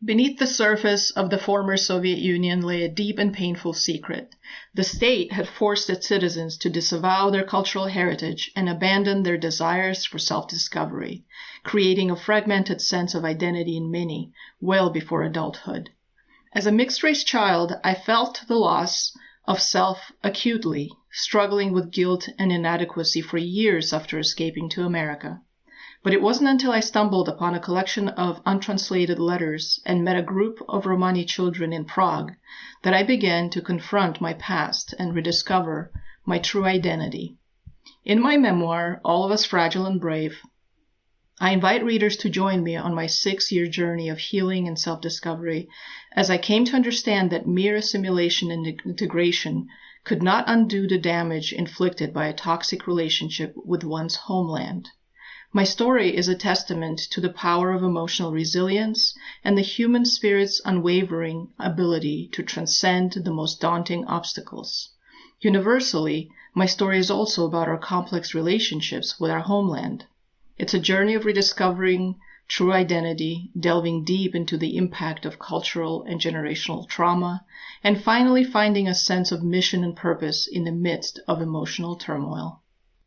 Beneath the surface of the former Soviet Union lay a deep and painful secret. The state had forced its citizens to disavow their cultural heritage and abandon their desires for self-discovery, creating a fragmented sense of identity in many, well before adulthood. As a mixed-race child, I felt the loss of self acutely, struggling with guilt and inadequacy for years after escaping to America. But it wasn't until I stumbled upon a collection of untranslated letters and met a group of Romani children in Prague that I began to confront my past and rediscover my true identity. In my memoir, All of Us Fragile and Brave, I invite readers to join me on my 6-year journey of healing and self-discovery as I came to understand that mere assimilation and integration could not undo the damage inflicted by a toxic relationship with one's homeland. My story is a testament to the power of emotional resilience and the human spirit's unwavering ability to transcend the most daunting obstacles. Universally, my story is also about our complex relationships with our homeland. It's a journey of rediscovering true identity, delving deep into the impact of cultural and generational trauma, and finally finding a sense of mission and purpose in the midst of emotional turmoil.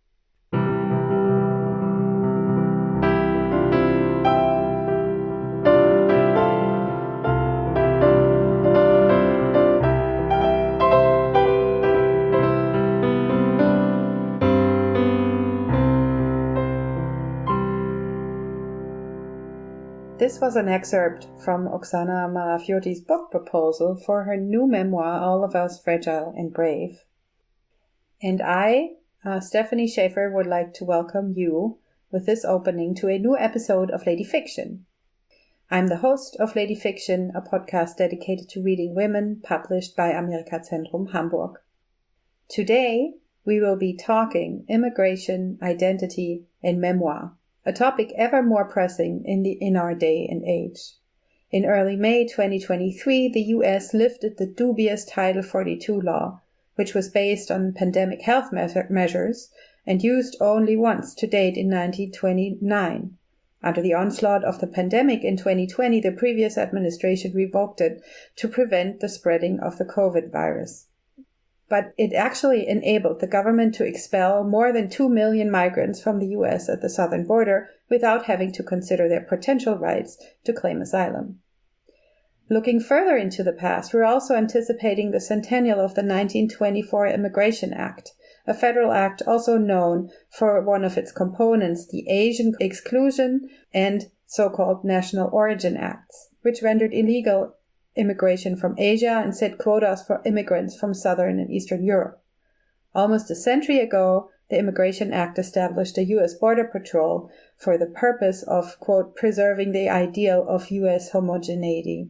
This was an excerpt from Oksana Marafioti's book proposal for her new memoir, All of Us Fragile and Brave. And I, Stephanie Schaefer, would like to welcome you with this opening to a new episode of Lady Fiction. I'm the host of Lady Fiction, a podcast dedicated to reading women, published by Amerika-Zentrum Hamburg. Today, we will be talking immigration, identity, and memoir, a topic ever more pressing in our day and age. In early May 2023, the US lifted the dubious Title 42 law, which was based on pandemic health measures and used only once to date in 1929. Under the onslaught of the pandemic in 2020, the previous administration revoked it to prevent the spreading of the COVID virus. But it actually enabled the government to expel more than 2 million migrants from the US at the southern border without having to consider their potential rights to claim asylum. Looking further into the past, we're also anticipating the centennial of the 1924 Immigration Act, a federal act also known for one of its components, the Asian Exclusion and so-called National Origin Acts, which rendered illegal immigration from Asia and set quotas for immigrants from Southern and Eastern Europe. Almost a century ago, the Immigration Act established a U.S. Border Patrol for the purpose of, quote, preserving the ideal of U.S. homogeneity.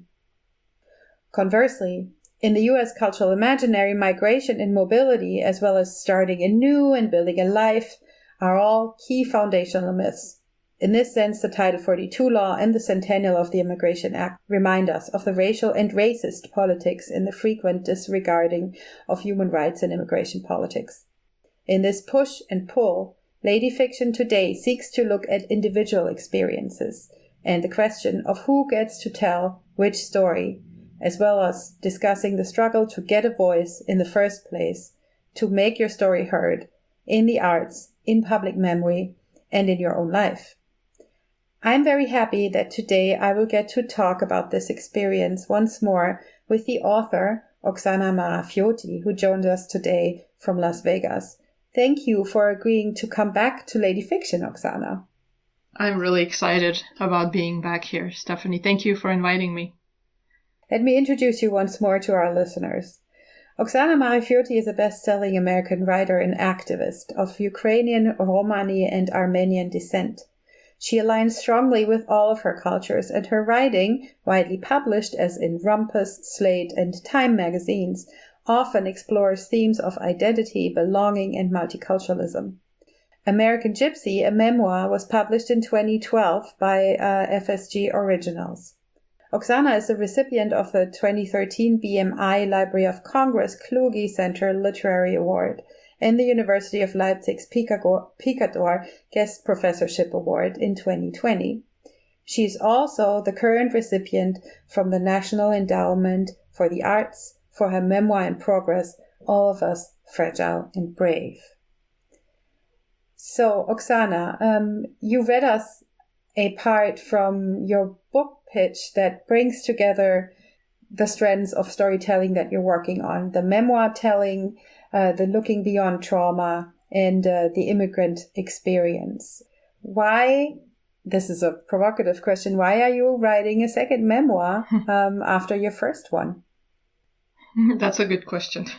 Conversely, in the U.S. cultural imaginary, migration and mobility, as well as starting anew and building a life, are all key foundational myths. In this sense, the Title 42 law and the centennial of the Immigration Act remind us of the racial and racist politics and the frequent disregarding of human rights in immigration politics. In this push and pull, Lady Fiction today seeks to look at individual experiences and the question of who gets to tell which story, as well as discussing the struggle to get a voice in the first place, to make your story heard in the arts, in public memory, and in your own life. I'm very happy that today I will get to talk about this experience once more with the author, Oksana Marafioti, who joined us today from Las Vegas. Thank you for agreeing to come back to Lady Fiction, Oksana. I'm really excited about being back here, Stephanie. Thank you for inviting me. Let me introduce you once more to our listeners. Oksana Marafioti is a best-selling American writer and activist of Ukrainian, Romani, and Armenian descent. She aligns strongly with all of her cultures, and her writing, widely published as in Rumpus, Slate, and Time magazines, often explores themes of identity, belonging, and multiculturalism. American Gypsy, a memoir, was published in 2012 by FSG Originals. Oksana is a recipient of the 2013 BMI Library of Congress Kluge Center Literary Award and the University of Leipzig's Picador Guest Professorship Award in 2020. She's also the current recipient from the National Endowment for the Arts for her memoir in progress, All of Us Fragile and Brave. So, Oksana, you read us a part from your book pitch that brings together the strands of storytelling that you're working on, the memoir telling, the looking beyond trauma, and the immigrant experience. Why, this is a provocative question, why are you writing a second memoir after your first one? That's a good question.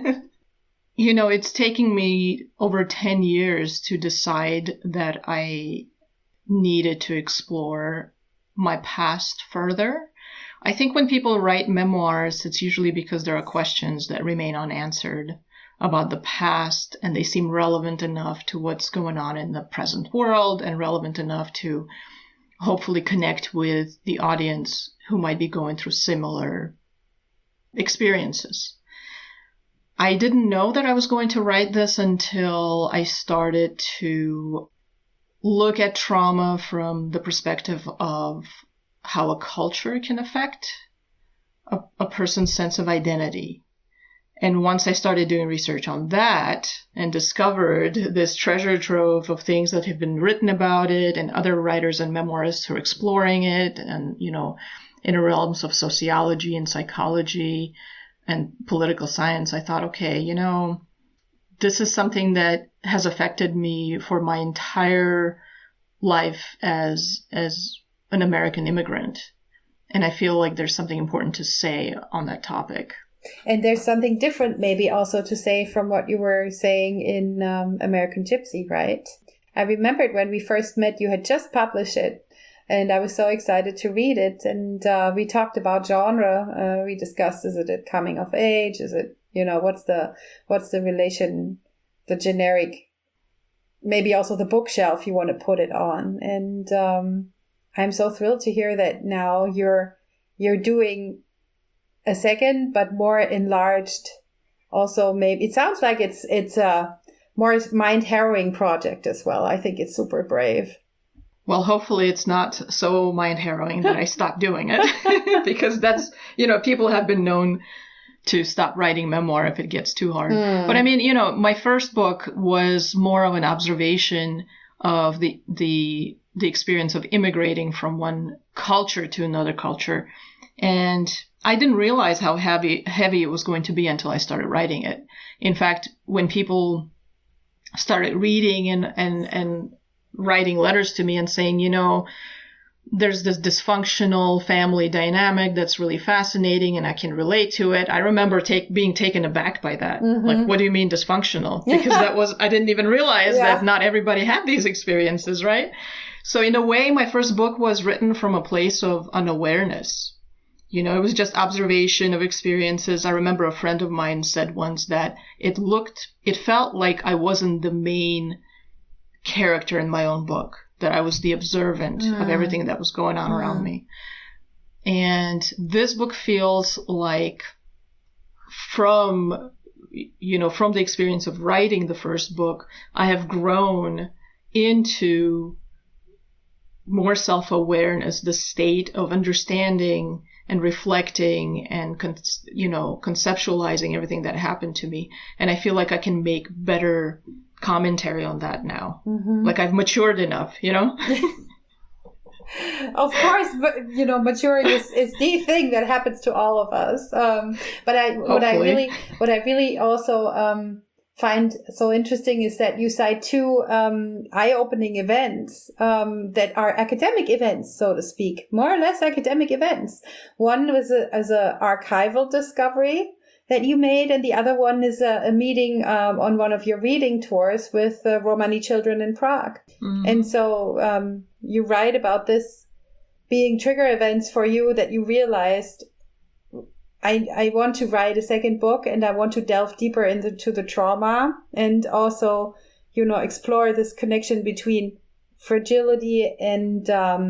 It's taking me over 10 years to decide that I needed to explore my past further. I think when people write memoirs, it's usually because there are questions that remain unanswered about the past, and they seem relevant enough to what's going on in the present world and relevant enough to hopefully connect with the audience who might be going through similar experiences. I didn't know that I was going to write this until I started to look at trauma from the perspective of how a culture can affect a person's sense of identity. And once I started doing research on that and discovered this treasure trove of things that have been written about it and other writers and memoirists who are exploring it and, in the realms of sociology and psychology and political science, I thought, okay, this is something that has affected me for my entire life as an American immigrant. And I feel like there's something important to say on that topic. And there's something different maybe also to say from what you were saying in American Gypsy, right? I remembered when we first met, you had just published it. And I was so excited to read it. And we talked about genre. We discussed, is it coming of age? Is it, what's the relation, the generic, maybe also the bookshelf you want to put it on. And I'm so thrilled to hear that now you're doing a second, but more enlarged. Also, maybe it sounds like it's a more mind-harrowing project as well. I think it's super brave. Well, hopefully it's not so mind-harrowing that I stop doing it, because that's, people have been known to stop writing memoir if it gets too hard. But I mean, my first book was more of an observation of the experience of immigrating from one culture to another culture. And I didn't realize how heavy it was going to be until I started writing it. In fact, when people started reading and writing letters to me and saying, there's this dysfunctional family dynamic that's really fascinating and I can relate to it. I remember being taken aback by that. Mm-hmm. Like, what do you mean dysfunctional? Because I didn't even realize that not everybody had these experiences, right? So in a way, my first book was written from a place of unawareness. It was just observation of experiences. I remember a friend of mine said once that it felt like I wasn't the main character in my own book, that I was the observant of everything that was going on around me. And this book feels like from the experience of writing the first book, I have grown into more self-awareness, the state of understanding and reflecting and, conceptualizing everything that happened to me. And I feel like I can make better commentary on that now. Mm-hmm. Like I've matured enough, Of course, but maturing is the thing that happens to all of us. But what I really also find so interesting is that you cite two eye-opening events that are academic events, so to speak, more or less academic events. One was as a archival discovery that you made, and the other one is a meeting on one of your reading tours with Romani children in Prague. Mm-hmm. And so you write about this being trigger events for you that you realized, I want to write a second book and I want to delve deeper into the trauma and also, explore this connection between fragility and,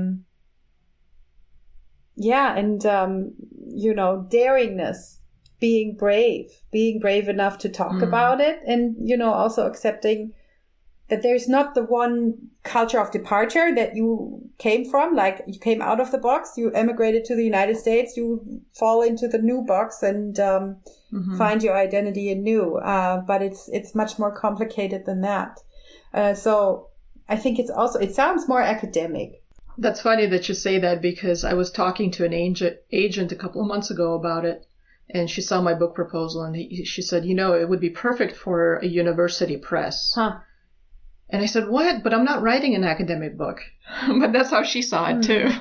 daringness. Being brave enough to talk about it and, also accepting that there's not the one culture of departure that you came from, like you came out of the box, you emigrated to the United States, you fall into the new box and find your identity anew. But it's much more complicated than that. So I think it sounds more academic. That's funny that you say that, because I was talking to an agent a couple of months ago about it, and she saw my book proposal, and she said, it would be perfect for a university press. Huh. And I said, what? But I'm not writing an academic book. But that's how she saw it, too.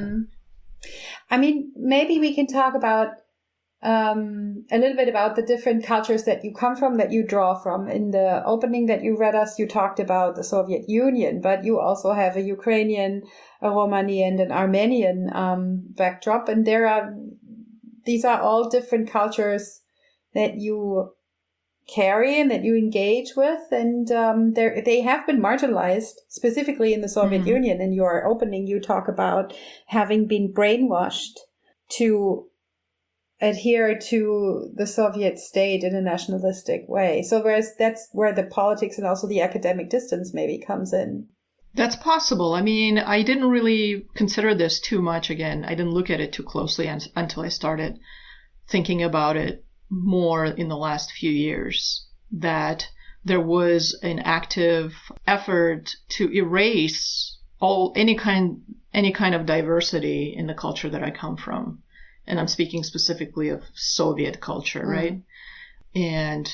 I mean, maybe we can talk about a little bit about the different cultures that you come from, that you draw from. In the opening that you read us, you talked about the Soviet Union, but you also have a Ukrainian, a Romanian, and an Armenian backdrop. And these are all different cultures that you carry and that you engage with, and they have been marginalized, specifically in the Soviet Union. In your opening, you talk about having been brainwashed to adhere to the Soviet state in a nationalistic way. So that's where the politics and also the academic distance maybe comes in. That's possible. I mean, I didn't really consider this too much. Again, I didn't look at it too closely until I started thinking about it more in the last few years, that there was an active effort to erase any kind of diversity in the culture that I come from. And I'm speaking specifically of Soviet culture, right? And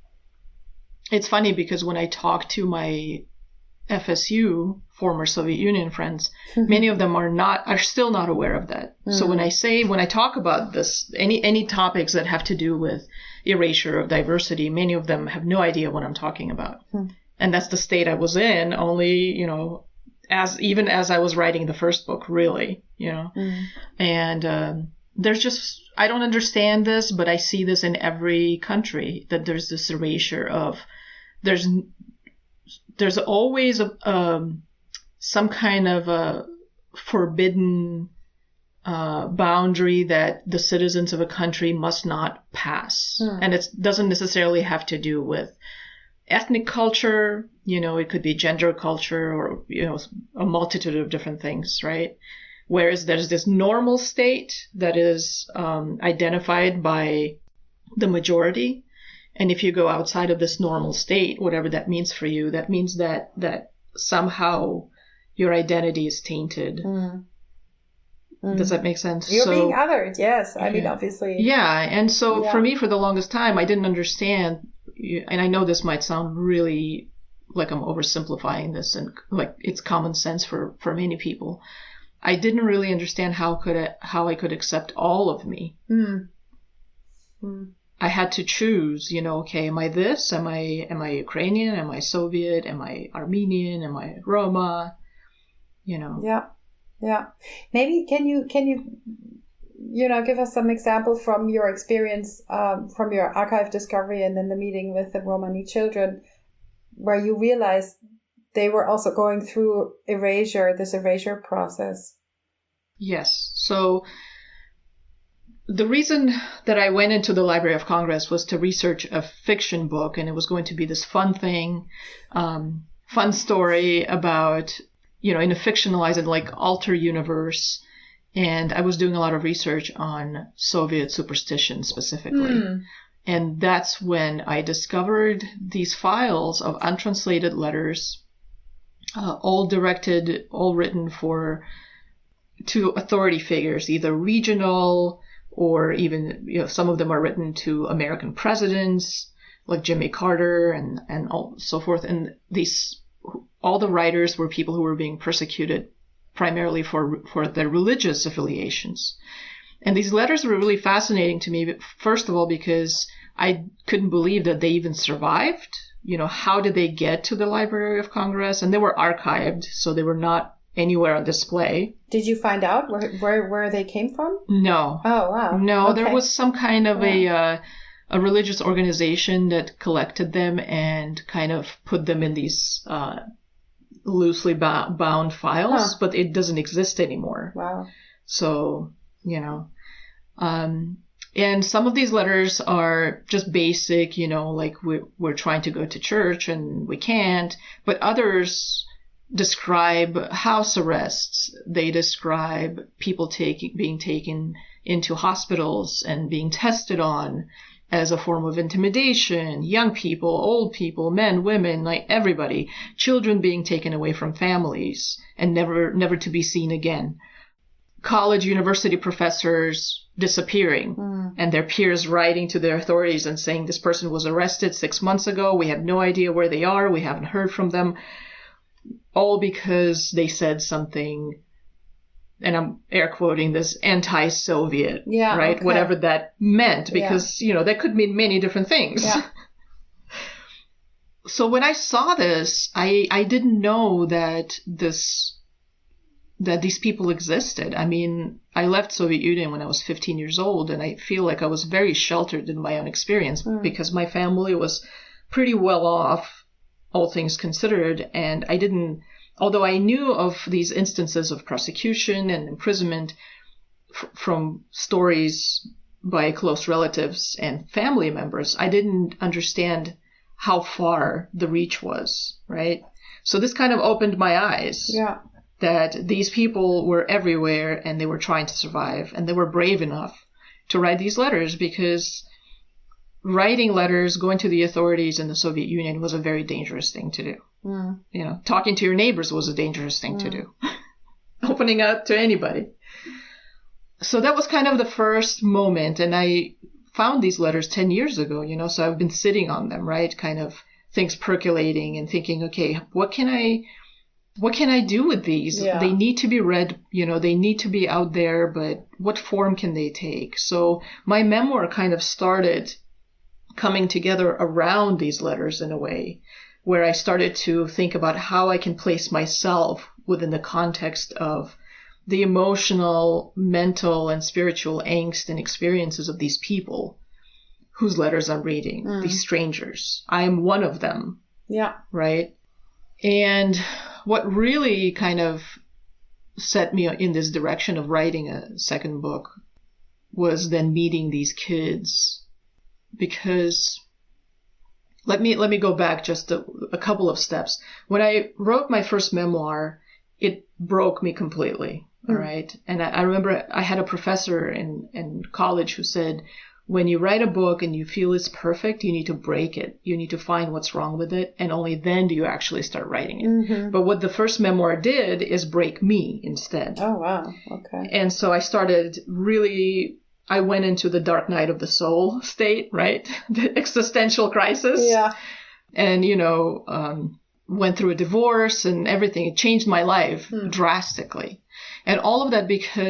it's funny because when I talk to my FSU, former Soviet Union friends, many of them are still not aware of that. So when I talk about this, any topics that have to do with erasure of diversity, many of them have no idea what I'm talking about. And that's the state I was in, only, even as I was writing the first book, really, And I don't understand this, but I see this in every country, that there's this erasure of, there's always some kind of a forbidden boundary that the citizens of a country must not pass. And it doesn't necessarily have to do with ethnic culture, it could be gender culture, or, a multitude of different things, right? Whereas there's this normal state that is identified by the majority. And if you go outside of this normal state, whatever that means for you, that means that somehow your identity is tainted. Does that make sense? You're being othered, yes. I mean, obviously. Yeah, and so for me, for the longest time, I didn't understand, and I know this might sound really like I'm oversimplifying this, and like it's common sense for many people. I didn't really understand how I could accept all of me. I had to choose, okay, am I this? Am I Ukrainian? Am I Soviet? Am I Armenian? Am I Roma? Yeah. Maybe can you give us some example from your experience, from your archive discovery and then the meeting with the Romani children, where you realized they were also going through this erasure process? Yes. So the reason that I went into the Library of Congress was to research a fiction book, and it was going to be this fun thing, fun story about, in a fictionalized, like, alter universe. And I was doing a lot of research on Soviet superstition specifically. And that's when I discovered these files of untranslated letters, all written to authority figures, either regional or even, some of them are written to American presidents like Jimmy Carter and so forth. And all the writers were people who were being persecuted primarily for their religious affiliations. And these letters were really fascinating to me, first of all, because I couldn't believe that they even survived. How did they get to the Library of Congress? And they were archived, so they were not anywhere on display. Did you find out where they came from? No. Oh, wow. No, okay. There was some kind of a religious organization that collected them and kind of put them in these loosely bound files, but it doesn't exist anymore. Wow. So, And some of these letters are just basic, like we're trying to go to church and we can't. But others describe house arrests. They describe people being taken into hospitals and being tested on as a form of intimidation. Young people, old people, men, women, like everybody. Children being taken away from families and never to be seen again. College, university professors disappearing and their peers writing to their authorities and saying this person was arrested 6 months ago. We have no idea where they are. We haven't heard from them. All because they said something, and I'm air quoting this, anti-Soviet, right? Okay. Whatever that meant, because, that could mean many different things. Yeah. So when I saw this, I didn't know that these people existed. I mean, I left Soviet Union when I was 15 years old, and I feel like I was very sheltered in my own experience because my family was pretty well off, all things considered, and I didn't, although I knew of these instances of persecution and imprisonment from stories by close relatives and family members, I didn't understand how far the reach was, right? So this kind of opened my eyes. Yeah. That these people were everywhere and they were trying to survive, and they were brave enough to write these letters, because writing letters, going to the authorities in the Soviet Union was a very dangerous thing to do. Talking to your neighbors was a dangerous thing to do. Opening up to anybody. So that was kind of the first moment, and I found these letters 10 years ago, so I've been sitting on them, right? Kind of things percolating and thinking, okay, what can I do with these? Yeah. They need to be read, they need to be out there, but what form can they take? So my memoir kind of started coming together around these letters in a way, where I started to think about how I can place myself within the context of the emotional, mental, and spiritual angst and experiences of these people whose letters I'm reading, these strangers. I am one of them. Yeah. Right? And what really kind of set me in this direction of writing a second book was then meeting these kids, because let me go back just a couple of steps. When I wrote my first memoir, it broke me completely. All right. And I remember I had a professor in college who said, when you write a book and you feel it's perfect, you need to break it. You need to find what's wrong with it. And only then do you actually start writing it. Mm-hmm. But what the first memoir did is break me instead. Oh, wow. Okay. And so I went into the dark night of the soul state, right? The existential crisis. Yeah. And, went through a divorce and everything. It changed my life drastically. And all of that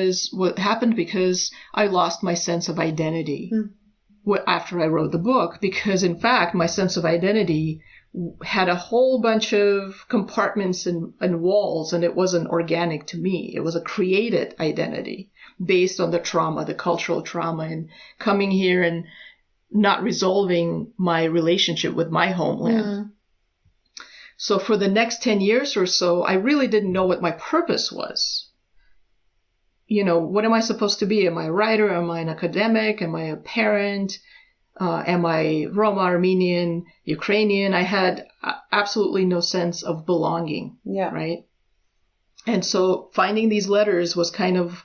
because I lost my sense of identity after I wrote the book, because in fact, my sense of identity had a whole bunch of compartments and walls, and it wasn't organic to me. It was a created identity based on the trauma, the cultural trauma, and coming here and not resolving my relationship with my homeland. So for the next 10 years or so, I really didn't know what my purpose was. What am I supposed to be? Am I a writer? Am I an academic? Am I a parent? Am I Roma, Armenian, Ukrainian? I had absolutely no sense of belonging. Yeah. Right. And so finding these letters was kind of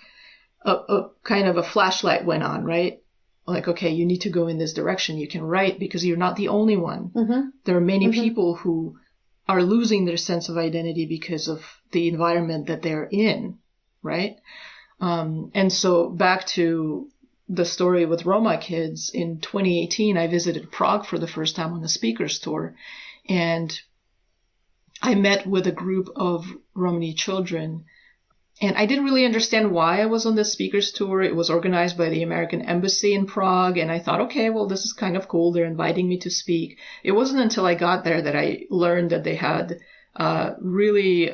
a flashlight went on, right? Like, okay, you need to go in this direction. You can write because you're not the only one. Mm-hmm. There are many people who are losing their sense of identity because of the environment that they're in, right? And so back to the story with Roma kids, in 2018, I visited Prague for the first time on the speakers tour, and I met with a group of Romani children, and I didn't really understand why I was on this speakers tour. It was organized by the American Embassy in Prague, and I thought, okay, well, this is kind of cool. They're inviting me to speak. It wasn't until I got there that I learned that they had really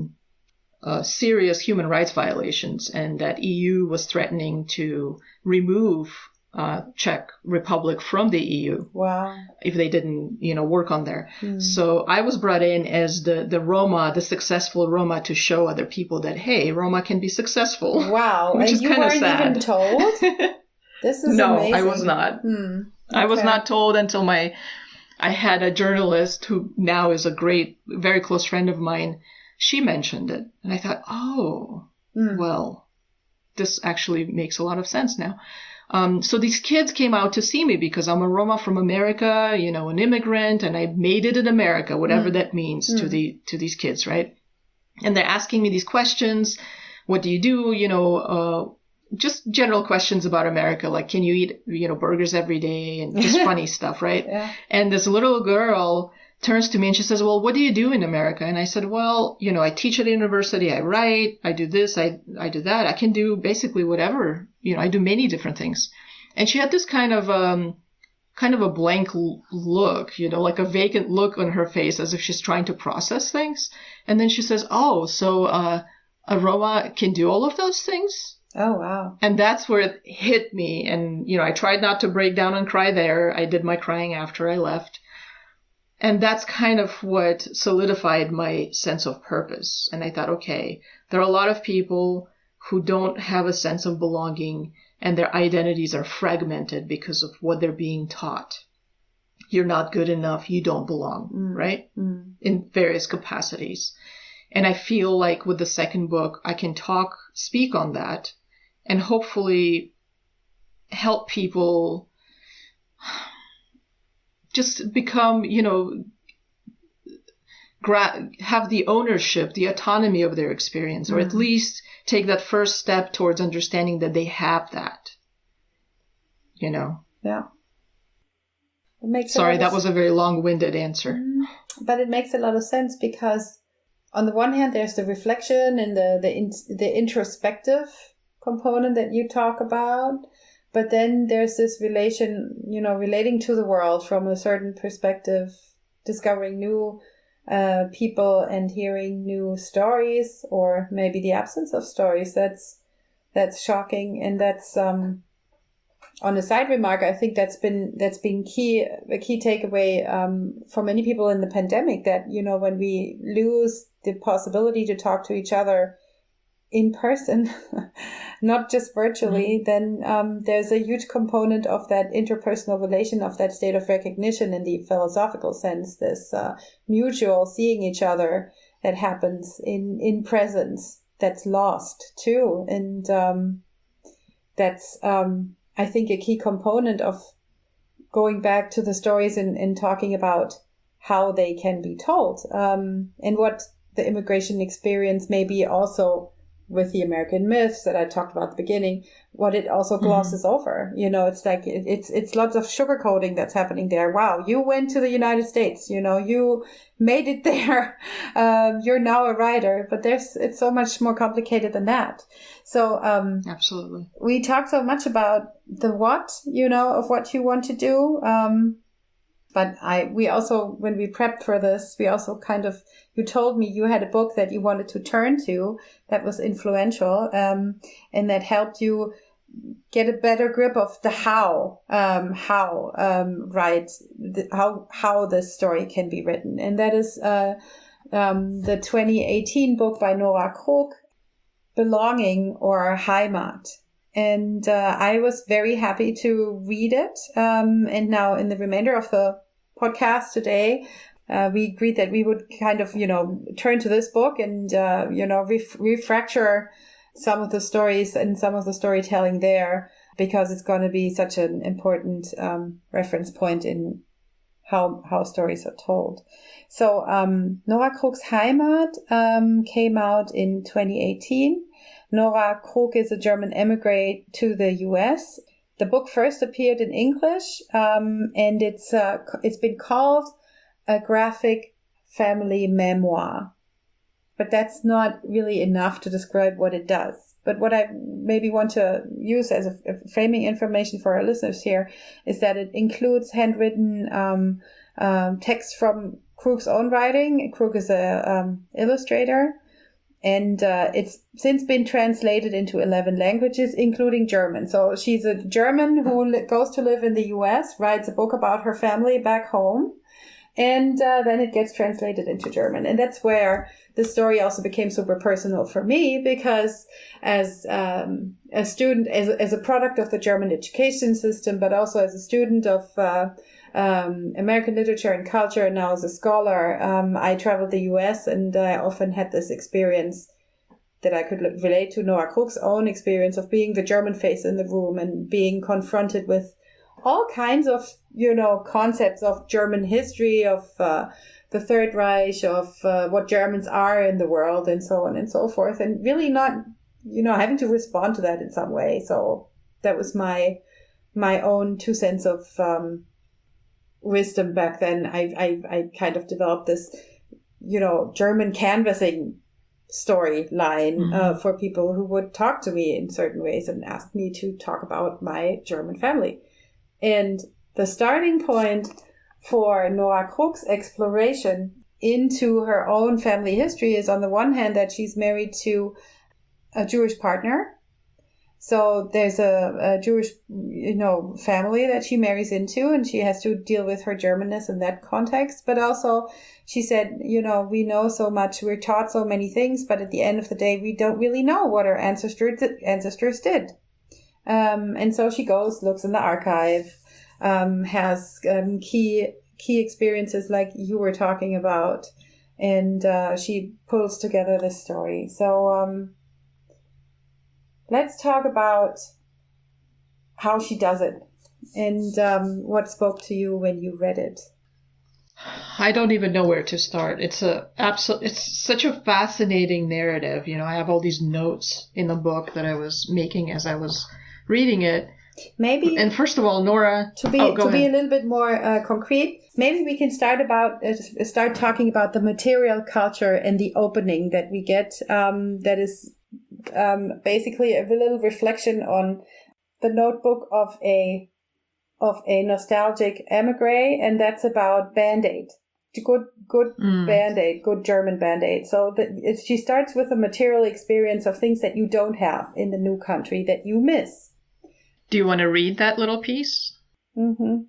serious human rights violations, and that EU was threatening to remove Czech Republic from the EU. Wow. If they didn't, work on there. So I was brought in as the Roma, the successful Roma, to show other people that, hey, Roma can be successful. Wow. Which and is you kind of weren't sad. even told? This is No, amazing. I was not. Okay. I was not told until I had a journalist who now is a great, very close friend of mine. She mentioned it. And I thought, well, this actually makes a lot of sense now. So these kids came out to see me because I'm a Roma from America, you know, an immigrant, and I made it in America, whatever that means to these kids, right? And they're asking me these questions. What do you do? You know, just general questions about America, like, can you eat, you know, burgers every day, and just funny stuff, right? Yeah. And this little girl turns to me and she says, well, what do you do in America? And I said, well, you know, I teach at a university, I write, I do this, I do that. I can do basically whatever, you know, I do many different things. And she had this kind of a blank look, you know, like a vacant look on her face, as if she's trying to process things. And then she says, oh, so a Roma can do all of those things? Oh, wow. And that's where it hit me. And, you know, I tried not to break down and cry there. I did my crying after I left. And that's kind of what solidified my sense of purpose. And I thought, okay, there are a lot of people who don't have a sense of belonging, and their identities are fragmented because of what they're being taught. You're not good enough. You don't belong, right? In various capacities. And I feel like with the second book, I can speak on that, and hopefully help people just become, you know, have the ownership, the autonomy of their experience, or at least take that first step towards understanding that they have that, you know. Yeah. It makes Sorry, that was a very long-winded answer. But it makes a lot of sense because on the one hand, there's the reflection and the introspective component that you talk about. But then there's this relation, you know, relating to the world from a certain perspective, discovering new people and hearing new stories, or maybe the absence of stories. That's shocking, and that's on a side remark. I think that's been a key takeaway for many people in the pandemic. That, you know, when we lose the possibility to talk to each other in person, not just virtually, then there's a huge component of that interpersonal relation, of that state of recognition in the philosophical sense, this mutual seeing each other that happens in presence, that's lost too. And that's, I think, a key component of going back to the stories and talking about how they can be told, and what the immigration experience may be also with the American myths that I talked about at the beginning, what it also glosses over. You know, it's like, it's lots of sugarcoating that's happening there. Wow, you went to the United States, you know, you made it there. You're now a writer, but it's so much more complicated than that. So, absolutely. We talked so much about the what, you know, of what you want to do. But we also, when we prepped for this, we also you told me you had a book that you wanted to turn to that was influential, and that helped you get a better grip of the how this story can be written. And that is, the 2018 book by Nora Krok, Belonging or Heimat. And I was very happy to read it. And now in the remainder of the podcast today, we agreed that we would kind of, you know, turn to this book and, you know, refracture some of the stories and some of the storytelling there, because it's going to be such an important reference point in how stories are told. So Nora Krok's Heimat came out in 2018. Nora Krok is a German immigrant to the US. The book first appeared in English, and it's been called a graphic family memoir. But that's not really enough to describe what it does. But what I maybe want to use as a framing information for our listeners here is that it includes handwritten text from Krok's own writing. Krok is a illustrator. And it's since been translated into 11 languages, including German. So she's a German who goes to live in the US, writes a book about her family back home, And then it gets translated into German. And that's where the story also became super personal for me, because as a student, as a product of the German education system, but also as a student of American literature and culture, and now as a scholar, I traveled the US, and I often had this experience that I could relate to Noah Krug's own experience of being the German face in the room and being confronted with all kinds of, concepts of German history, of the Third Reich, of what Germans are in the world, and so on and so forth, and really not, having to respond to that in some way. So that was my own 2 cents of wisdom back then. I kind of developed this, German canvassing storyline for people who would talk to me in certain ways and ask me to talk about my German family. And the starting point for Noah Krug's exploration into her own family history is, on the one hand, that she's married to a Jewish partner. So there's a Jewish, family that she marries into, and she has to deal with her Germanness in that context. But also, she said, we know so much, we're taught so many things, but at the end of the day, we don't really know what our ancestors did. And so she goes, looks in the archive, has key experiences like you were talking about, and she pulls together this story. So let's talk about how she does it, and what spoke to you when you read it. I don't even know where to start. It's such a fascinating narrative. I have all these notes in the book that I was making as I was reading it. Maybe. And first of all, Nora, to be a little bit more concrete, maybe we can start talking about the material culture and the opening that we get. That is basically a little reflection on the notebook of a nostalgic emigre, and that's about Band-Aid. Good Band-Aid, good German Band-Aid. So she starts with a material experience of things that you don't have in the new country that you miss. Do you want to read that little piece? Mm-hmm.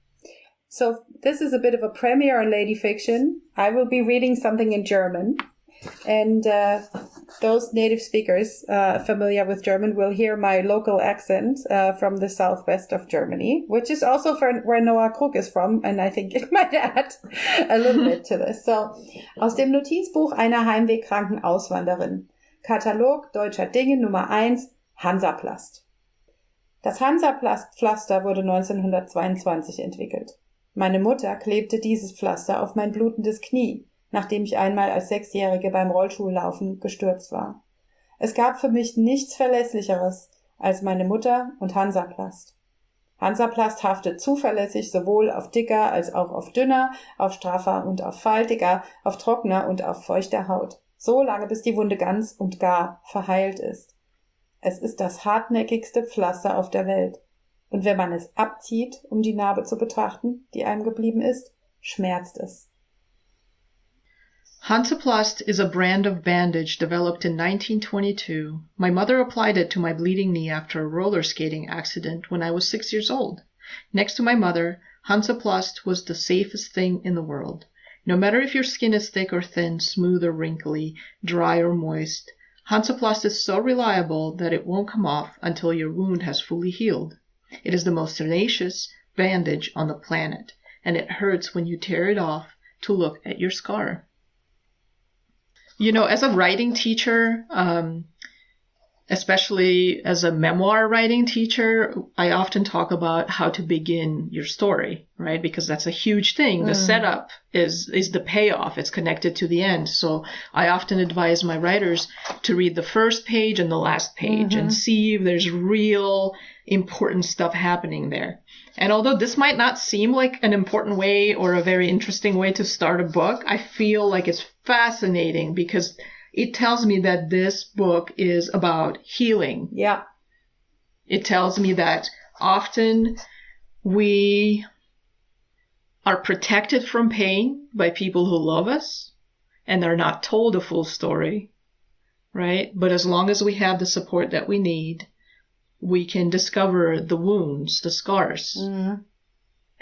So this is a bit of a premiere on Lady Fiction. I will be reading something in German. And those native speakers familiar with German will hear my local accent from the southwest of Germany, which is also where Noah Krug is from. And I think it might add a little bit to this. So, aus dem Notizbuch einer heimwegkranken Auswanderin. Katalog deutscher Dinge Nummer 1, Hansaplast. Das Hansaplast-Pflaster wurde 1922 entwickelt. Meine Mutter klebte dieses Pflaster auf mein blutendes Knie, nachdem ich einmal als 6-Jährige beim Rollschuhlaufen gestürzt war. Es gab für mich nichts Verlässlicheres als meine Mutter und Hansaplast. Hansaplast haftet zuverlässig sowohl auf dicker als auch auf dünner, auf straffer und auf faltiger, auf trockener und auf feuchter Haut. So lange, bis die Wunde ganz und gar verheilt ist. Es ist das hartnäckigste Pflaster auf der Welt. Und wenn man es abzieht, um die Narbe zu betrachten, die einem geblieben ist, schmerzt es. Hansaplast is a brand of bandage developed in 1922. My mother applied it to my bleeding knee after a roller skating accident when I was 6 years old. Next to my mother, Hansaplast was the safest thing in the world. No matter if your skin is thick or thin, smooth or wrinkly, dry or moist, Hansaplast is so reliable that it won't come off until your wound has fully healed. It is the most tenacious bandage on the planet, and it hurts when you tear it off to look at your scar. As a writing teacher, especially as a memoir writing teacher, I often talk about how to begin your story, right? Because that's a huge thing. The setup is the payoff. It's connected to the end. So I often advise my writers to read the first page and the last page and see if there's real important stuff happening there. And although this might not seem like an important way or a very interesting way to start a book, I feel like it's fascinating because it tells me that this book is about healing. Yeah. It tells me that often we are protected from pain by people who love us and are not told a full story, right? But as long as we have the support that we need, we can discover the wounds, the scars. And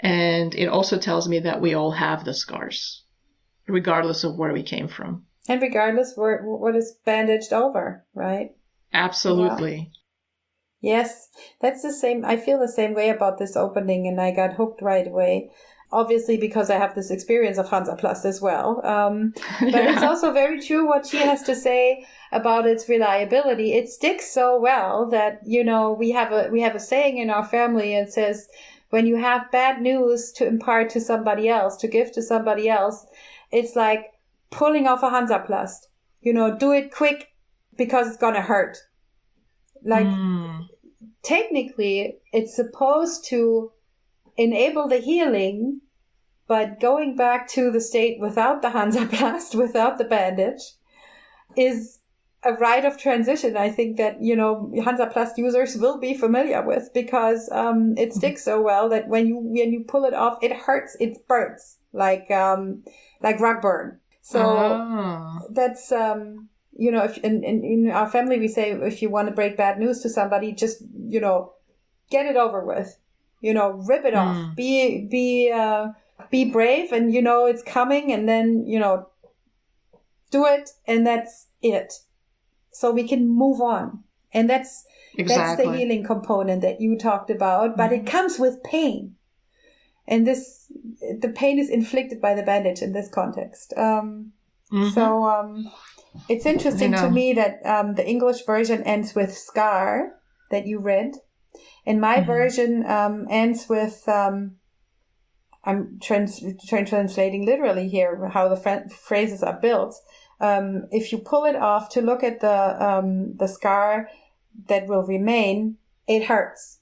And it also tells me that we all have the scars, regardless of where we came from. And regardless what is bandaged over, right? Absolutely. Yeah. Yes, that's the same. I feel the same way about this opening, and I got hooked right away. Obviously, because I have this experience of Hansaplast as well. But it's also very true what she has to say about its reliability. It sticks so well that, we have a saying in our family. It says, when you have bad news to impart to somebody else, to give to somebody else, it's like pulling off a Hansaplast. Do it quick because it's going to hurt. Like, technically, it's supposed to enable the healing, but going back to the state without the Hansaplast, without the bandage, is a rite of transition. I think that, Hansaplast users will be familiar with, because it sticks so well that when you pull it off, it hurts, it burns like rug burn. So that's if in our family we say, if you want to break bad news to somebody, just get it over with. Rip it off. Be brave, and it's coming, and then do it, and that's it. So we can move on, and that's the healing component that you talked about. But it comes with pain, and the pain is inflicted by the bandage in this context. So it's interesting to me that the English version ends with scar that you read. And my version ends with, I'm translating literally here how the phrases are built. If you pull it off to look at the scar that will remain, it hurts.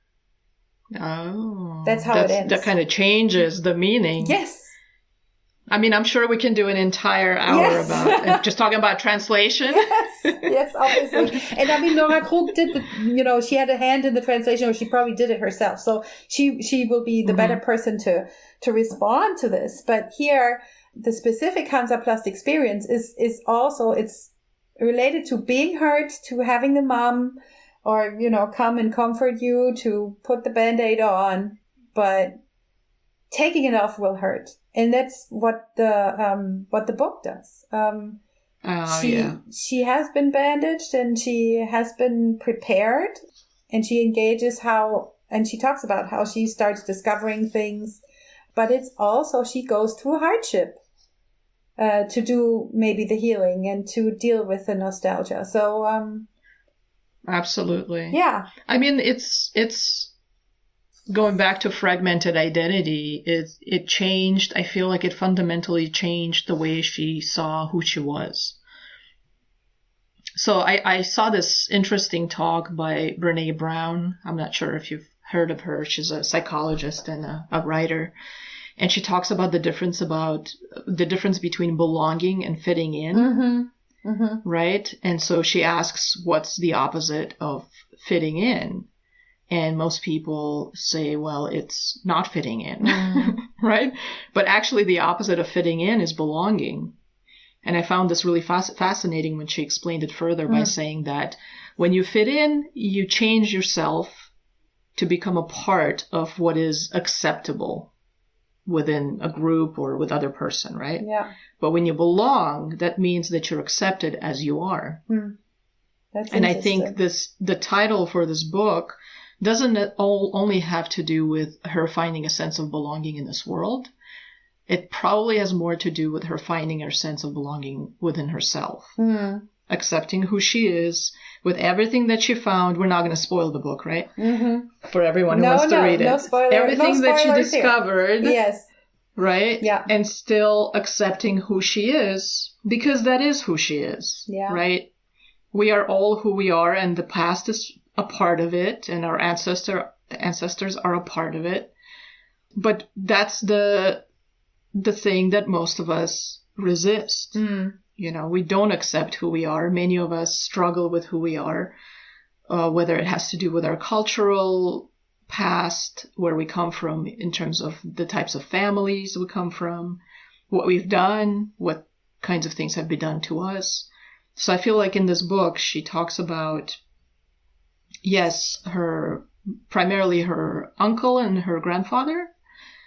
Oh. That's how it ends. That kind of changes the meaning. Yes. I mean, I'm sure we can do an entire hour about just talking about translation. Yes, obviously. And I mean, Nora Krug did she had a hand in the translation, or she probably did it herself. So she will be the better person to respond to this. But here, the specific Hansaplast experience is also, it's related to being hurt, to having the mom, or, come and comfort you, to put the Band-Aid on, but taking it off will hurt. And that's what the book does. She has been bandaged, and she has been prepared, and she engages and she talks about how she starts discovering things, but it's also, she goes through hardship to do maybe the healing and to deal with the nostalgia. So, absolutely. Yeah. I mean, it's going back to fragmented identity. It changed. I feel like it fundamentally changed the way she saw who she was. So I saw this interesting talk by Brené Brown. I'm not sure if you've heard of her. She's a psychologist and a writer. And she talks about the difference between belonging and fitting in. Right? And so she asks, what's the opposite of fitting in? And most people say, well, it's not fitting in, right? But actually the opposite of fitting in is belonging. And I found this really fascinating when she explained it further by saying that when you fit in, you change yourself to become a part of what is acceptable within a group or with other person, right? Yeah. But when you belong, that means that you're accepted as you are. That's and I think the title for this book doesn't only have to do with her finding a sense of belonging in this world. It probably has more to do with her finding her sense of belonging within herself. Accepting who she is with everything that she found. We're not going to spoil the book, right? For everyone who wants to read it. No spoiler, everything that she discovered. Here. Yes. Right? Yeah. And still accepting who she is, because that is who she is. Yeah. Right? We are all who we are, and the past is a part of it, and our ancestors are a part of it. But that's the thing that most of us resist. We don't accept who we are. Many of us struggle with who we are, whether it has to do with our cultural past, where we come from in terms of the types of families we come from, what we've done, what kinds of things have been done to us. So I feel like in this book, she talks about, yes, primarily her uncle and her grandfather,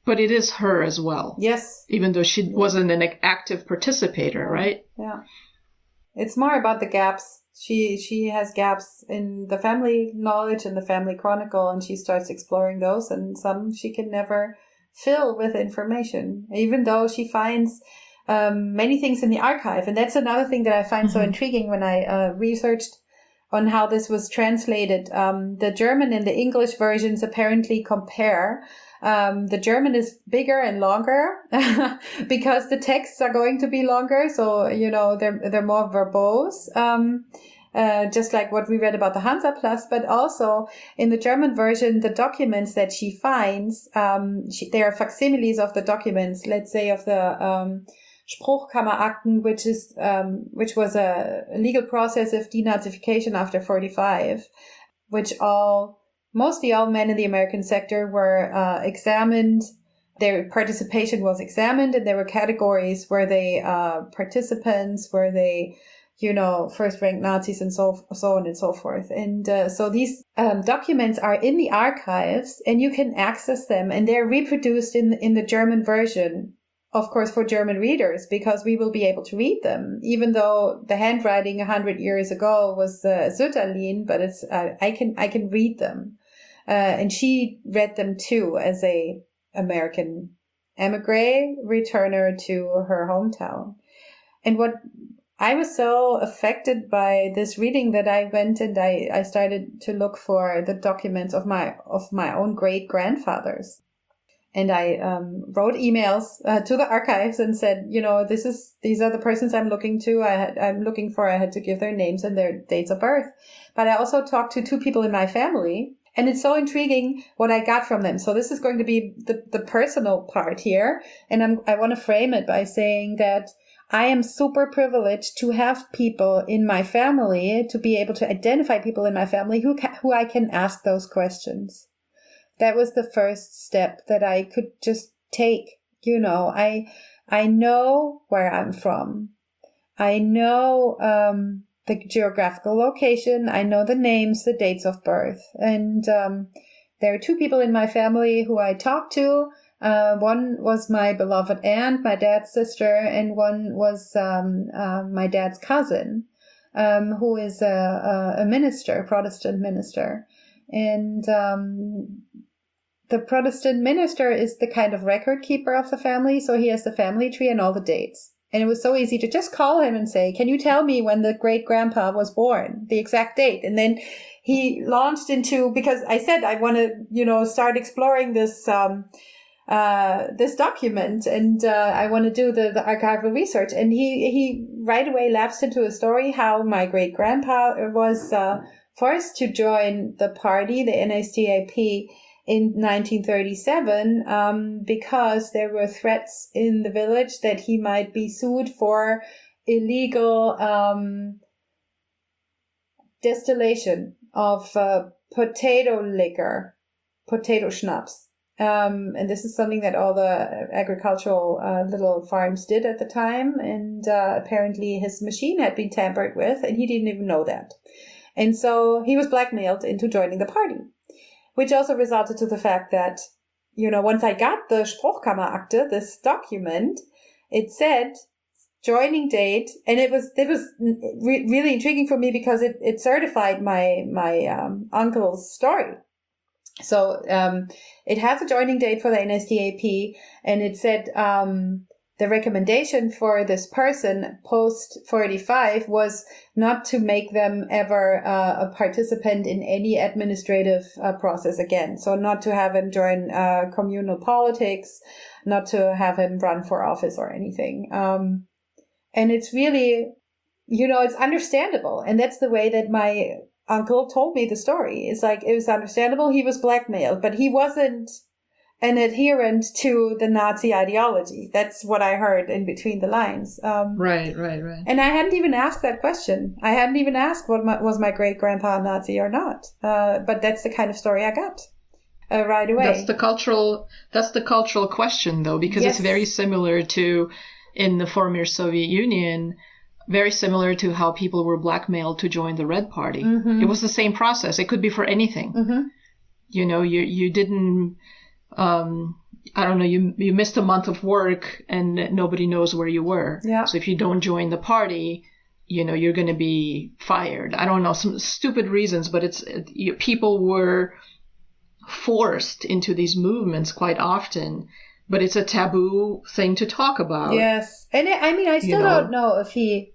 But it is her as well. Yes. Even though she wasn't an active participator, right? Yeah. It's more about the gaps. She has gaps in the family knowledge and the family chronicle, and she starts exploring those, and some she can never fill with information, even though she finds many things in the archive. And that's another thing that I find so intriguing when I researched on how this was translated. The German and the English versions apparently compare. The German is bigger and longer because the texts are going to be longer. So, they're more verbose. Just like what we read about the Hansaplast, but also in the German version, the documents that she finds, they are facsimiles of the documents, let's say of the Spruchkammerakten, which was a legal process of denazification after 45, which mostly all men in the American sector were examined. Their participation was examined, and there were categories. Were they participants? Were they first-rank Nazis, and so on and so forth. And so these documents are in the archives, and you can access them, and they're reproduced in the German version, of course, for German readers, because we will be able to read them, even though the handwriting 100 years ago was Sütterlin, but I can read them. And she read them too as a American emigre returner to her hometown. And what I was so affected by this reading that I went and I started to look for the documents of my own great grandfathers. And I wrote emails to the archives and said, these are the persons I'm looking to. I had to give their names and their dates of birth. But I also talked to 2 people in my family. And it's so intriguing what I got from them. So this is going to be the personal part here. And I want to frame it by saying that I am super privileged to have people in my family, to be able to identify people in my family who I can ask those questions. That was the first step that I could just take. I know where I'm from. I know the geographical location. I know the names, the dates of birth. And there are 2 people in my family who I talked to. One was my beloved aunt, my dad's sister, and one was my dad's cousin, who is a minister, Protestant minister. And the Protestant minister is the kind of record keeper of the family, so he has the family tree and all the dates. And it was so easy to just call him and say, can you tell me when the great-grandpa was born, the exact date? And then he launched into, because I said I want to, start exploring this document, and I want to do the archival research. And he right away lapsed into a story how my great-grandpa was forced to join the party, the NSDAP, in 1937 because there were threats in the village that he might be sued for illegal distillation of potato liquor, potato schnapps. And this is something that all the agricultural little farms did at the time. And apparently his machine had been tampered with, and he didn't even know that. And so he was blackmailed into joining the party, which also resulted to the fact that, once I got the Spruchkammerakte, this document, it said joining date, and it was really intriguing for me because it certified my uncle's story. So it has a joining date for the NSDAP, and it said the recommendation for this person post 45 was not to make them ever a participant in any administrative process again. So not to have him join communal politics, not to have him run for office or anything. And it's really, it's understandable. And that's the way that my uncle told me the story. It's like, it was understandable. He was blackmailed, but he wasn't an adherent to the Nazi ideology. That's what I heard in between the lines. Right. And I hadn't even asked that question. I hadn't even asked was my great-grandpa a Nazi or not. But that's the kind of story I got right away. That's the cultural question, though, because Yes. It's very similar to, in the former Soviet Union, very similar to how people were blackmailed to join the Red Party. Mm-hmm. It was the same process. It could be for anything. Mm-hmm. You didn't, I don't know, you missed a month of work and nobody knows where you were. Yeah. So if you don't join the party, you're going to be fired. I don't know, some stupid reasons, but people were forced into these movements quite often, but it's a taboo thing to talk about. Yes. And I still don't know if he,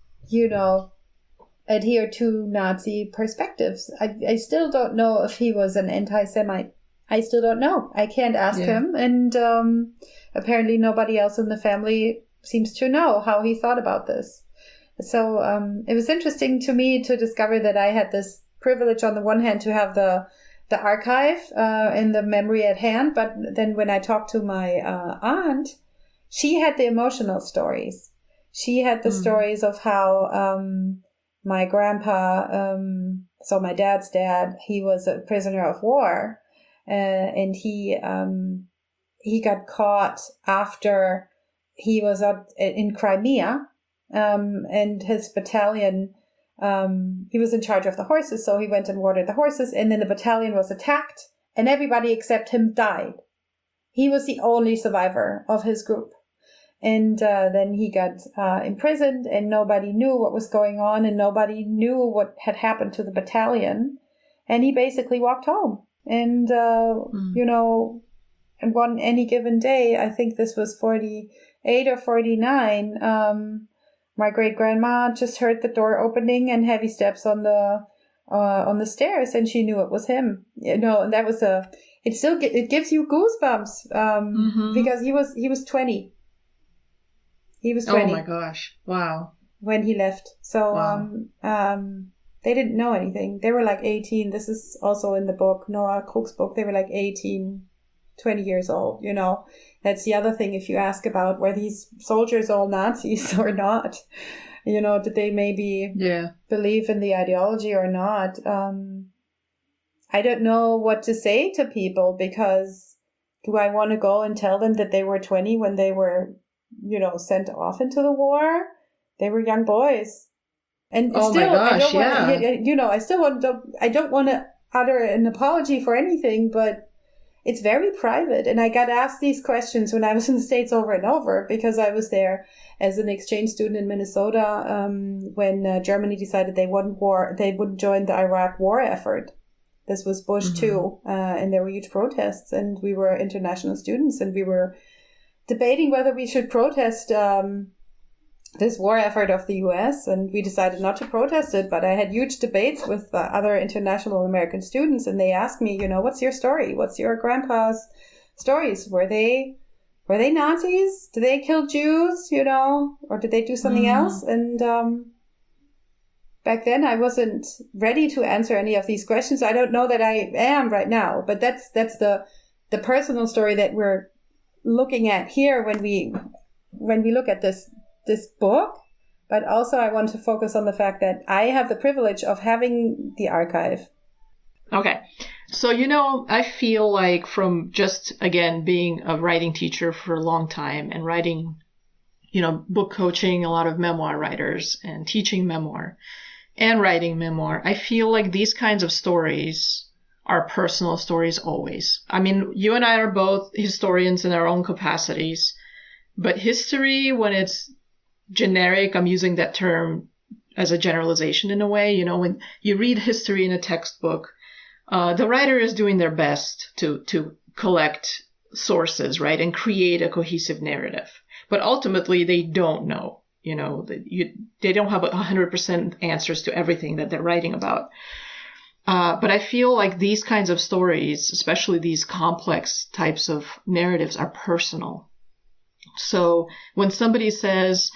adhered to Nazi perspectives. I still don't know if he was an anti-Semite. I still don't know. I can't ask him. And apparently nobody else in the family seems to know how he thought about this. So it was interesting to me to discover that I had this privilege on the one hand to have the archive and the memory at hand. But then when I talked to my aunt, she had the emotional stories. She had the stories of how my grandpa, so my dad's dad, he was a prisoner of war. And he got caught after he was in Crimea, and his battalion, he was in charge of the horses, so he went and watered the horses, and then the battalion was attacked, and everybody except him died. He was the only survivor of his group. And then he got imprisoned, and nobody knew what was going on, and nobody knew what had happened to the battalion, and he basically walked home. And, and one any given day, I think this was 48 or 49, my great-grandma just heard the door opening and heavy steps on the stairs, and she knew it was him. And that was it gives you goosebumps, because he was 20. He was 20. Oh my gosh. Wow. When he left. So, they didn't know anything. They were like 18. This is also in the book, Noah Cook's book. They were like 18, 20 years old, That's the other thing. If you ask about were these soldiers all Nazis or not, did they maybe believe in the ideology or not? I don't know what to say to people, because do I want to go and tell them that they were 20 when they were, sent off into the war? They were young boys. And oh still, my gosh, I don't want to utter an apology for anything, but it's very private. And I got asked these questions when I was in the States over and over, because I was there as an exchange student in Minnesota when Germany decided they wouldn't join the Iraq war effort. This was Bush too, and there were huge protests, and we were international students, and we were debating whether we should protest this war effort of the U.S., and we decided not to protest it, but I had huge debates with other international American students, and they asked me, what's your story? What's your grandpa's stories? Were they Nazis? Did they kill Jews, or did they do something else? And back then I wasn't ready to answer any of these questions. I don't know that I am right now, but that's the personal story that we're looking at here when we look at this book. But also I want to focus on the fact that I have the privilege of having the archive. Okay. So, I feel like from just, again, being a writing teacher for a long time and writing, book coaching a lot of memoir writers and teaching memoir and writing memoir, I feel like these kinds of stories are personal stories always. I mean, you and I are both historians in our own capacities, but history, when it's generic, I'm using that term as a generalization in a way. When you read history in a textbook, the writer is doing their best to collect sources, right, and create a cohesive narrative. But ultimately, they don't know. They don't have 100% answers to everything that they're writing about. But I feel like these kinds of stories, especially these complex types of narratives, are personal. So when somebody says,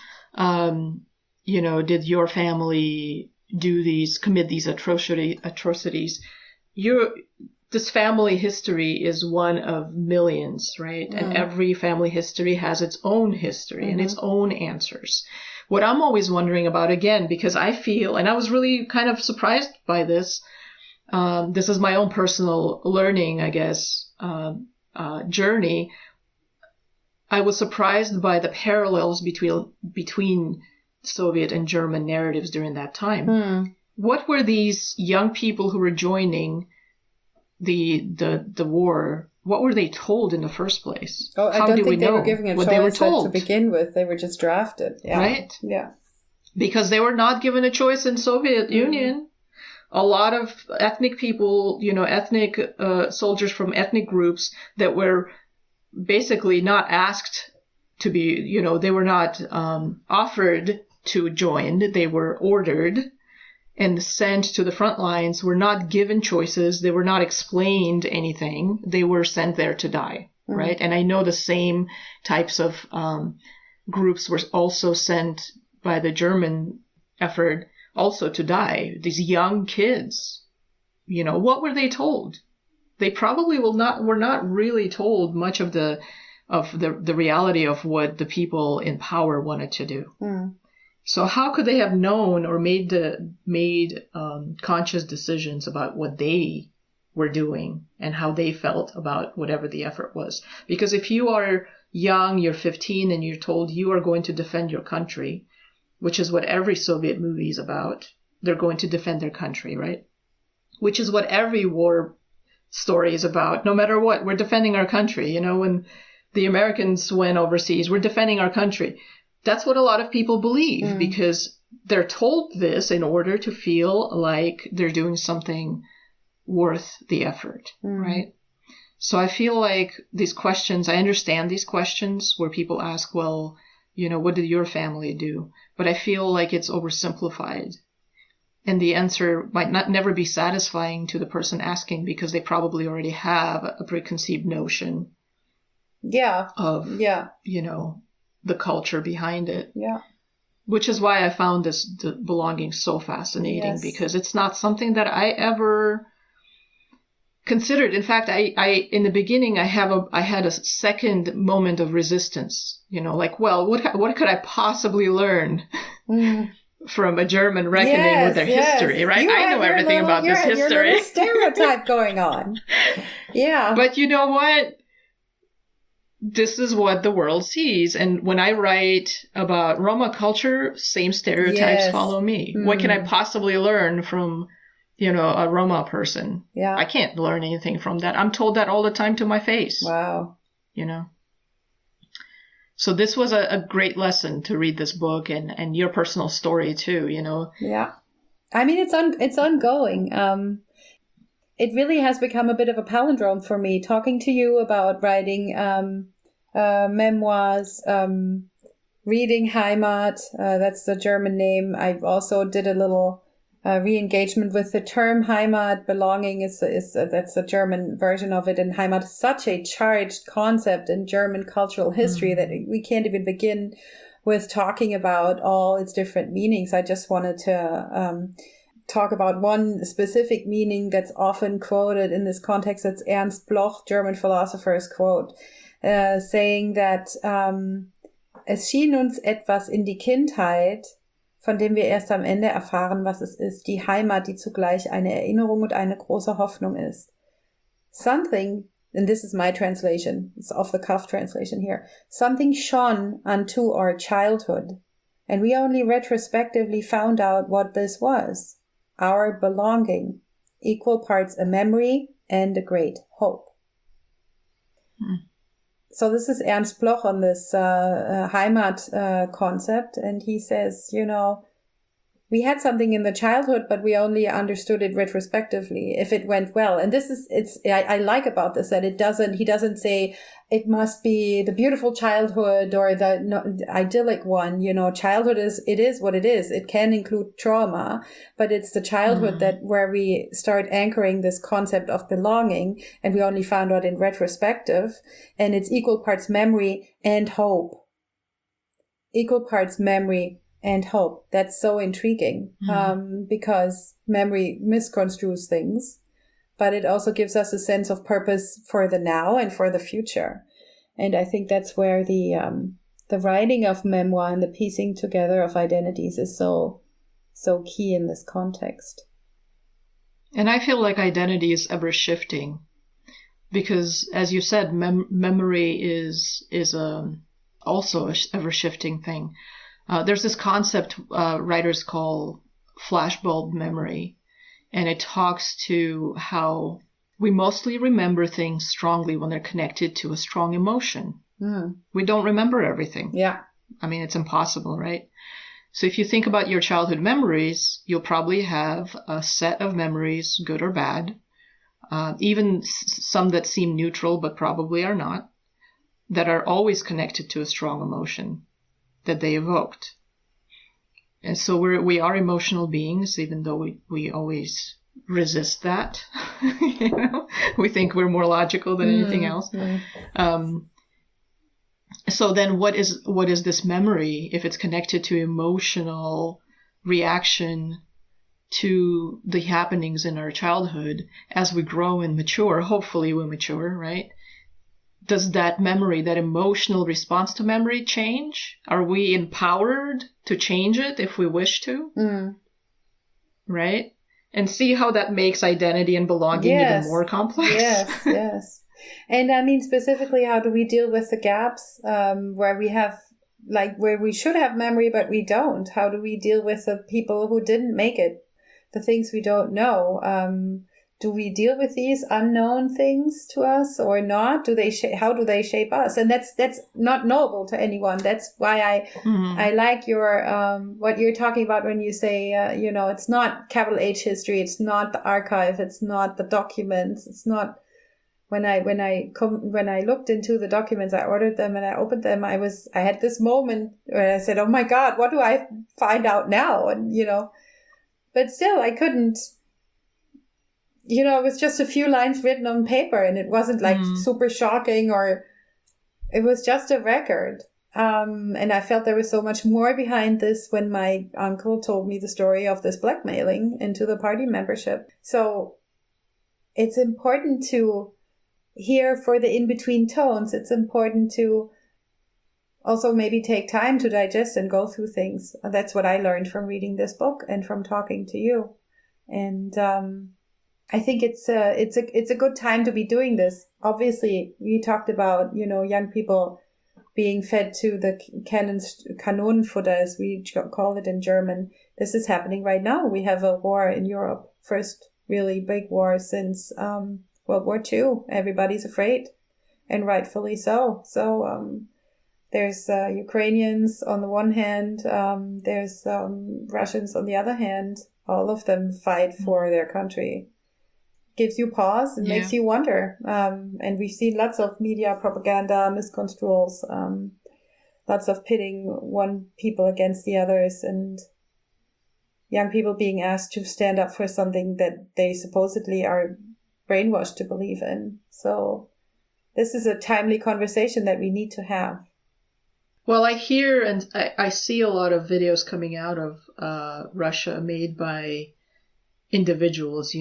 did your family commit these atrocities? This family history is one of millions, right? Mm. And every family history has its own history and its own answers. What I'm always wondering about, again, because I feel, and I was really kind of surprised by this, this is my own personal learning, I guess, journey. I was surprised by the parallels between Soviet and German narratives during that time. What were these young people who were joining the war, what were they told in the first place? Oh, I don't think they were given a what they were choice told? to begin with. They were just drafted. Yeah. Right? Yeah. Because they were not given a choice in Soviet Union. A lot of ethnic people, ethnic soldiers from ethnic groups that were basically not asked to be, they were not offered to join. They were ordered and sent to the front lines, were not given choices. They were not explained anything. They were sent there to die, right? And I know the same types of groups were also sent by the German effort also to die. These young kids, what were they told? They probably were not really told much of the reality of what the people in power wanted to do. So how could they have known or made conscious decisions about what they were doing and how they felt about whatever the effort was? Because if you are young, you're 15, and you're told you are going to defend your country, which is what every Soviet movie is about. They're going to defend their country, right? Which is what every war story is about. No matter what, we're defending our country. When the Americans went overseas, we're defending our country. That's what a lot of people believe because they're told this in order to feel like they're doing something worth the effort, right? So I feel like these questions, I understand these questions where people ask, well, what did your family do? But I feel like it's oversimplified. And the answer might never be satisfying to the person asking because they probably already have a preconceived notion of, the culture behind it. Yeah. Which is why I found the belonging so fascinating because it's not something that I ever considered. In fact, I in the beginning, I had a second moment of resistance, well, what could I possibly learn from a German reckoning with their history, right? I know everything about this history. Your little stereotype going on. Yeah. But you know what? This is what the world sees. And when I write about Roma culture, same stereotypes follow me. What can I possibly learn from, a Roma person? Yeah. I can't learn anything from that. I'm told that all the time to my face. Wow. So this was a great lesson to read this book and your personal story too, Yeah. I mean, it's ongoing. It really has become a bit of a palindrome for me, talking to you about writing memoirs, reading Heimat, that's the German name. I also did a little re-engagement with the term Heimat. Belonging is that's the German version of it, and Heimat is such a charged concept in German cultural history that we can't even begin with talking about all its different meanings. I just wanted to talk about one specific meaning that's often quoted in this context. It's Ernst Bloch, German philosopher's quote, saying that es schien uns etwas in die Kindheit, von dem wir erst am Ende erfahren, was es ist, die Heimat, die zugleich eine Erinnerung und eine große Hoffnung ist. Something, and this is my translation, it's off-the-cuff translation here, something shone unto our childhood, and we only retrospectively found out what this was. Our belonging, equal parts a memory and a great hope. So this is Ernst Bloch on this Heimat concept, and he says, we had something in the childhood, but we only understood it retrospectively if it went well. And I like about this that he doesn't say it must be the beautiful childhood or the idyllic one. Childhood is what it is. It can include trauma, but it's the childhood where we start anchoring this concept of belonging, and we only found out in retrospective, and it's equal parts memory and hope. Equal parts memory and hope. That's so intriguing, because memory misconstrues things, but it also gives us a sense of purpose for the now and for the future. And I think that's where the writing of memoir and the piecing together of identities is so key in this context. And I feel like identity is ever shifting because, as you said, memory is also a ever shifting thing. There's this concept writers call flashbulb memory, and it talks to how we mostly remember things strongly when they're connected to a strong emotion. We don't remember everything. Yeah. I mean, it's impossible, right? So if you think about your childhood memories, you'll probably have a set of memories, good or bad, even some that seem neutral but probably are not, that are always connected to a strong emotion that they evoked. And so we are emotional beings, even though we always resist that. You know? We think we're more logical than anything else. So then what is this memory if it's connected to emotional reaction to the happenings in our childhood? As we grow and mature, hopefully we mature, right? Does that memory, that emotional response to memory change? Are we empowered to change it if we wish to? Right? And see how that makes identity and belonging even more complex. Yes. And I mean, specifically, how do we deal with the gaps where we have, like, where we should have memory, but we don't? How do we deal with the people who didn't make it, the things we don't know? Do we deal with these unknown things to us or not? How do they shape us? And that's not knowable to anyone. That's why I like your what you're talking about when you say it's not capital H history. It's not the archive. It's not the documents. It's not. When I looked into the documents, I ordered them and I opened them. I had this moment where I said, "Oh my God, what do I find out now?" And but still I couldn't. It was just a few lines written on paper, and it wasn't like super shocking, or it was just a record. And I felt there was so much more behind this when my uncle told me the story of this blackmailing into the party membership. So it's important to hear for the in-between tones. It's important to also maybe take time to digest and go through things. That's what I learned from reading this book and from talking to you. And I think it's a good time to be doing this. Obviously, we talked about, young people being fed to the Kanonenfutter, as we call it in German. This is happening right now. We have a war in Europe, first really big war since World War II. Everybody's afraid, and rightfully so. So there's Ukrainians on the one hand, there's Russians on the other hand. All of them fight for their country. Gives you pause and makes you wonder. And we've seen lots of media propaganda, misconstruals, lots of pitting one people against the others, and young people being asked to stand up for something that they supposedly are brainwashed to believe in. So this is a timely conversation that we need to have. Well, I hear and I see a lot of videos coming out of Russia made by individuals,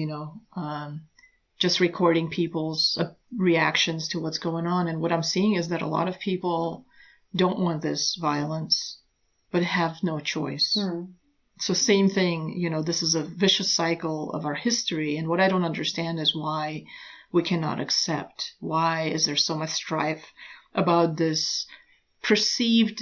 just recording people's reactions to what's going on. And what I'm seeing is that a lot of people don't want this violence, but have no choice. So same thing, this is a vicious cycle of our history. And what I don't understand is why we cannot accept. Why is there so much strife about these perceived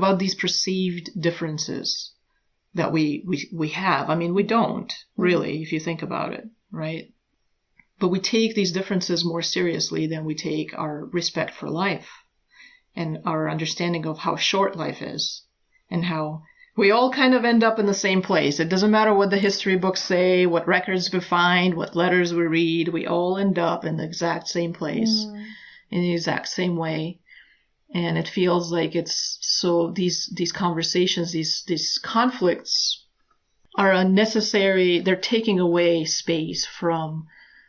differences that we have? I mean, we don't really, if you think about it, right? But we take these differences more seriously than we take our respect for life and our understanding of how short life is, and how we all kind of end up in the same place. It doesn't matter what the history books say, what records we find, what letters we read, we all end up in the exact same place, in the exact same way. And it feels like it's so these conversations, these conflicts are unnecessary. They're taking away space from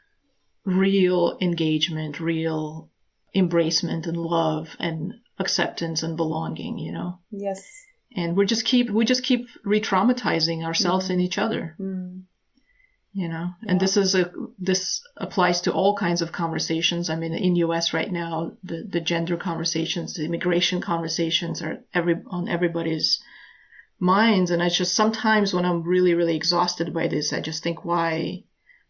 real engagement, real embracement and love and acceptance and belonging, Yes. And we just keep re-traumatizing ourselves and each other. And this applies to all kinds of conversations. I mean, in US right now, the gender conversations, the immigration conversations are on everybody's minds. And it's just sometimes when I'm really, really exhausted by this, I just think, why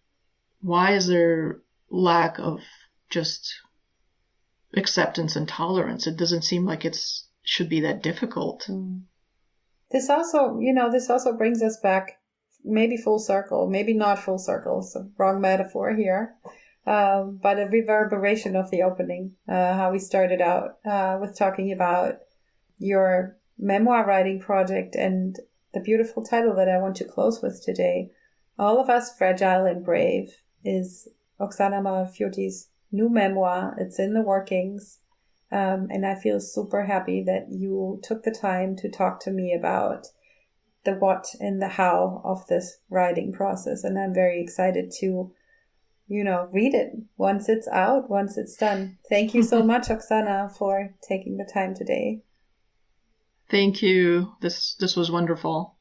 is there lack of just acceptance and tolerance? It doesn't seem like should be that difficult. This also brings us back, maybe full circle, maybe not full circle, so wrong metaphor here. but a reverberation of the opening, how we started out with talking about your memoir writing project and the beautiful title that I want to close with today. All of Us Fragile and Brave is Oksana Mavafioti's new memoir. It's in the workings. And I feel super happy that you took the time to talk to me about the what and the how of this writing process. And I'm very excited to, read it once it's out, once it's done. Thank you so much, Oksana, for taking the time today. Thank you. This was wonderful.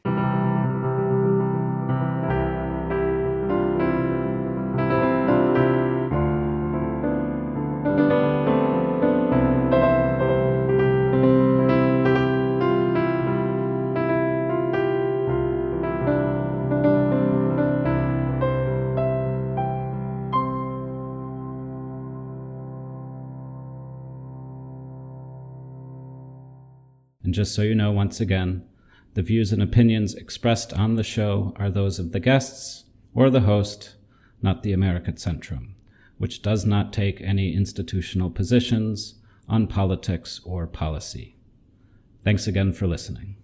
And just so you know, once again, the views and opinions expressed on the show are those of the guests or the host, not the Amerikazentrum, which does not take any institutional positions on politics or policy. Thanks again for listening.